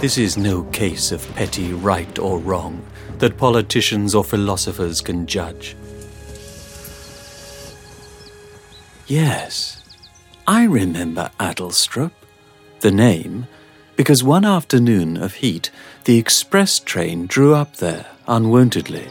This is no case of petty right or wrong that politicians or philosophers can judge. Yes, I remember Adelstrup, the name, because one afternoon of heat, the express train drew up there unwontedly.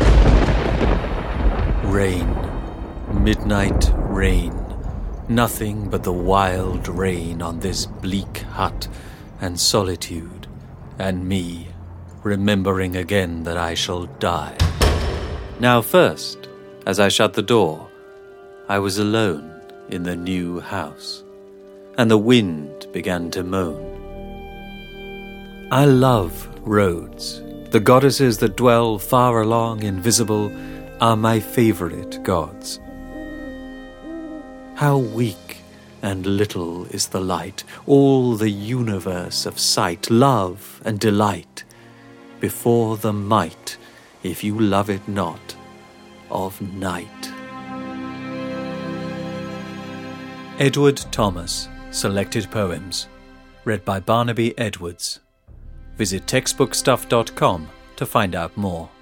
Rain, midnight rain, nothing but the wild rain on this bleak hut and solitude, and me, remembering again that I shall die. Now first, as I shut the door, I was alone in the new house, and the wind began to moan. I love roads. The goddesses that dwell far along invisible are my favorite gods. How weak and little is the light, all the universe of sight, love and delight, before the might, if you love it not, of night. Edward Thomas, Selected Poems, read by Barnaby Edwards. Visit textbookstuff.com to find out more.